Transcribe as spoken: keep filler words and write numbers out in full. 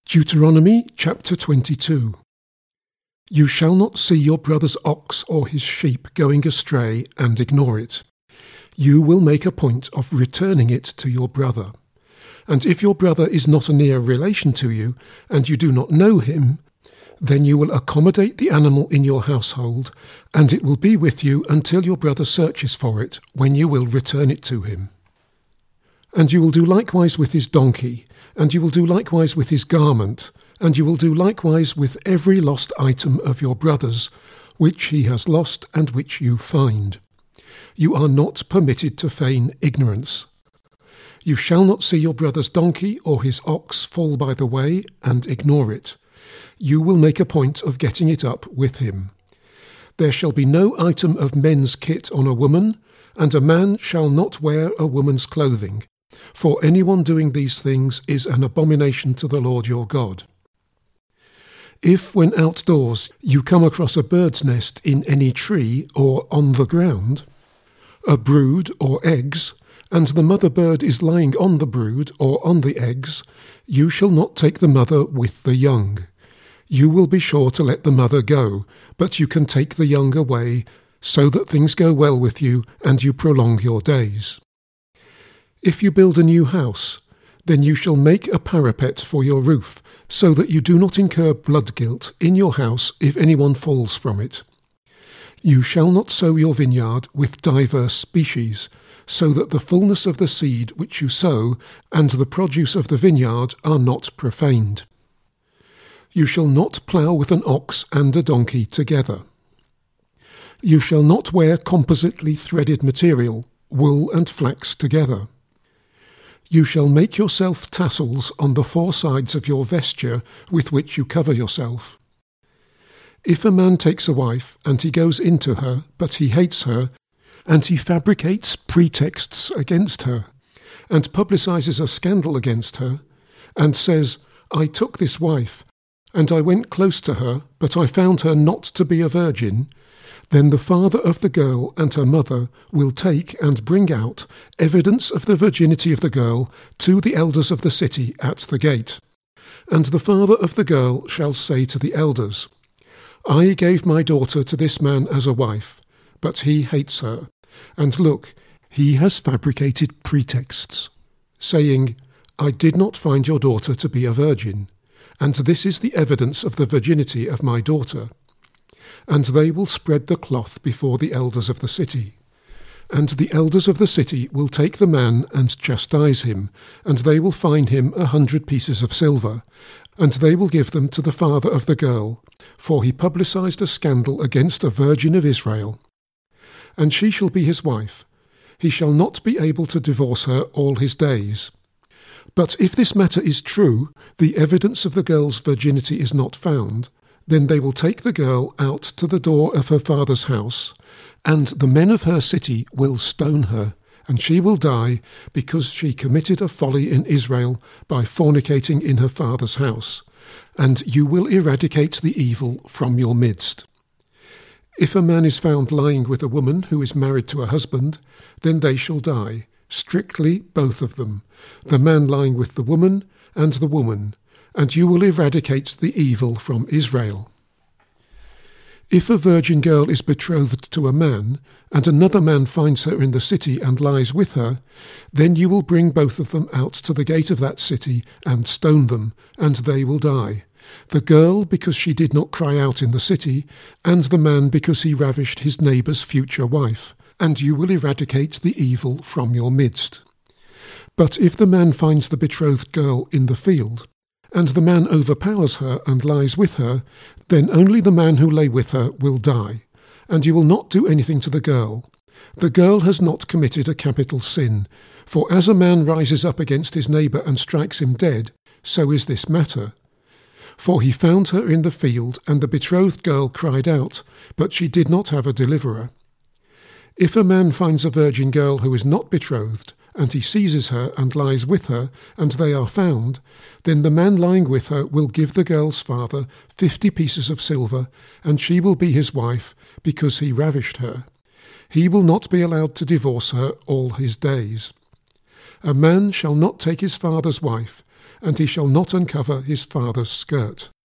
Deuteronomy chapter twenty-two. You shall not see your brother's ox or his sheep going astray and ignore it. You will make a point of returning it to your brother. And if your brother is not a near relation to you, and you do not know him, then you will accommodate the animal in your household, and it will be with you until your brother searches for it, when you will return it to him. And you will do likewise with his donkey, and you will do likewise with his garment, and you will do likewise with every lost item of your brother's, which he has lost and which you find. You are not permitted to feign ignorance. You shall not see your brother's donkey or his ox fall by the way and ignore it. You will make a point of getting it up with him. There shall be no item of men's kit on a woman, and a man shall not wear a woman's clothing. For anyone doing these things is an abomination to the Lord your God. If, when outdoors, you come across a bird's nest in any tree or on the ground, a brood or eggs, and the mother bird is lying on the brood or on the eggs, you shall not take the mother with the young. You will be sure to let the mother go, but you can take the young away, so that things go well with you and you prolong your days. If you build a new house, then you shall make a parapet for your roof, so that you do not incur blood guilt in your house if anyone falls from it. You shall not sow your vineyard with diverse species, so that the fullness of the seed which you sow and the produce of the vineyard are not profaned. You shall not plough with an ox and a donkey together. You shall not wear compositely threaded material, wool and flax together. You shall make yourself tassels on the four sides of your vesture with which you cover yourself. If a man takes a wife, and he goes into her, but he hates her, and he fabricates pretexts against her, and publicizes a scandal against her, and says, I took this wife, and I went close to her, but I found her not to be a virgin, then the father of the girl and her mother will take and bring out evidence of the virginity of the girl to the elders of the city at the gate. And the father of the girl shall say to the elders, I gave my daughter to this man as a wife, but he hates her. And look, he has fabricated pretexts, saying, I did not find your daughter to be a virgin, and this is the evidence of the virginity of my daughter. And they will spread the cloth before the elders of the city. And the elders of the city will take the man and chastise him, and they will fine him a hundred pieces of silver, and they will give them to the father of the girl, for he publicized a scandal against a virgin of Israel. And she shall be his wife. He shall not be able to divorce her all his days. But if this matter is true, the evidence of the girl's virginity is not found, then they will take the girl out to the door of her father's house, and the men of her city will stone her, and she will die, because she committed a folly in Israel by fornicating in her father's house, and you will eradicate the evil from your midst. If a man is found lying with a woman who is married to a husband, then they shall die, strictly both of them, the man lying with the woman and the woman, and you will eradicate the evil from Israel. If a virgin girl is betrothed to a man, and another man finds her in the city and lies with her, then you will bring both of them out to the gate of that city and stone them, and they will die, the girl because she did not cry out in the city, and the man because he ravished his neighbour's future wife, and you will eradicate the evil from your midst. But if the man finds the betrothed girl in the field, and the man overpowers her and lies with her, then only the man who lay with her will die, and you will not do anything to the girl. The girl has not committed a capital sin, for as a man rises up against his neighbour and strikes him dead, so is this matter. For he found her in the field, and the betrothed girl cried out, but she did not have a deliverer. If a man finds a virgin girl who is not betrothed, and he seizes her and lies with her, and they are found, then the man lying with her will give the girl's father fifty pieces of silver, and she will be his wife, because he ravished her. He will not be allowed to divorce her all his days. A man shall not take his father's wife, and he shall not uncover his father's skirt.